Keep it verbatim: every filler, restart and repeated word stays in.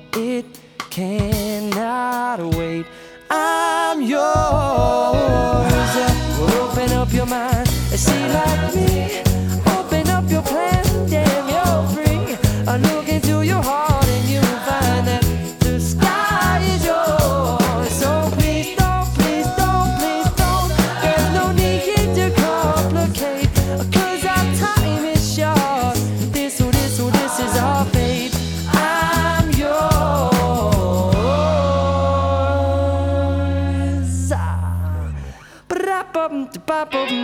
it cannot wait. I'm yours. Well, open up your mind and see like me. Open up your plan, damn, you're free. I look into your heart and you'll find that the sky is yours. So please don't, please don't, please don't. There's no need to complicate, 'cause our time is short. This, oh, this, oh, this is our fate. I'm yours. Ah. Ba-da-bum, da-ba-bum.